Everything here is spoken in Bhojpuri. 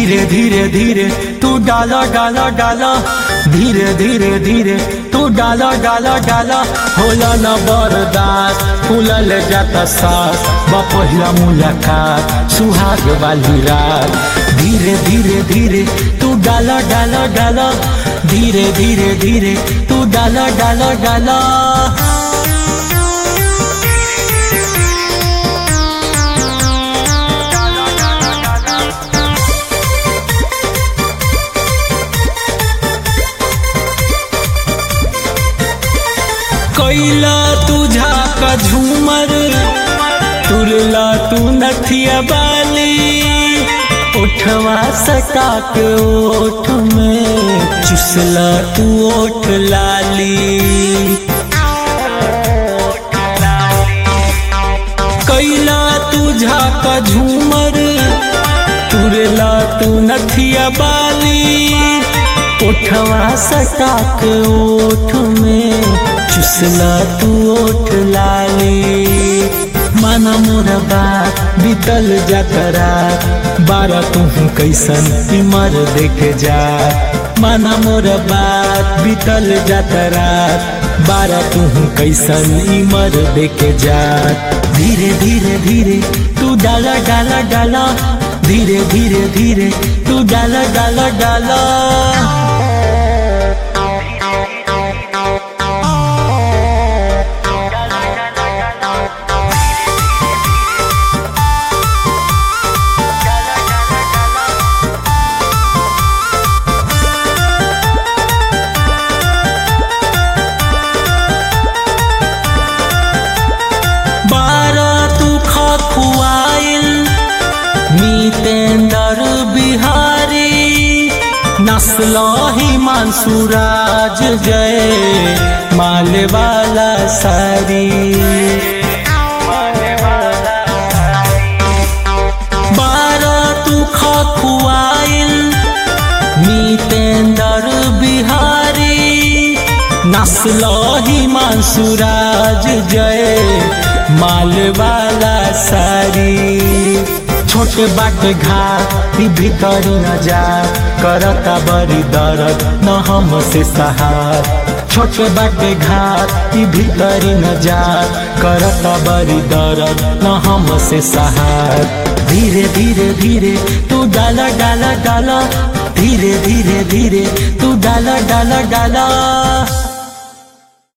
धीरे धीरे धीरे तू डाला डाला डाला, धीरे धीरे धीरे तू डाला डाला डाला। होला न बर्दाश्त फूलल जाता सास, पहिला मुलाकात सुहाग वाली रात। धीरे धीरे धीरे तू डाला डाला डाला, धीरे धीरे धीरे तू डाला डाला डाला। कैला तुझा का झूमर, तुरला तू नथिया बाली, उठवा सटा के ओठ में चुसला तू ओठ लाली। कैला तुझा का झूमर, तुरला तू नथिया बाली, उठवा सटा के ओठ में चुसला तू ओठ लाली। माना मोरा बात बीतल जाता रात, बारा तू कैसन इमर देख जा। माना मोरा बात बीतल जाता रात, बारा तू कैसन इमर देख जा। धीरे धीरे धीरे तू डाला डाला डाला, धीरे धीरे धीरे तू डाला डाला डाला। मीतेंदर बिहारी नस्लो हिमांशुराज जय माले वाला सारी। बारा तू खुआइल मीतेंदर बिहारी नस्लो हिमांशुराज जय माल वाला सारी। छोटे बाटे घाट भीतर न जा, करता बड़ी दर्द न हमसे सहार। छोटे बाटे घाट भीतर न जा, करता बड़ी दर्द न हमसे सहार। धीरे धीरे धीरे तू डाला डाला डाला, धीरे धीरे धीरे तू डाला डाला डाला।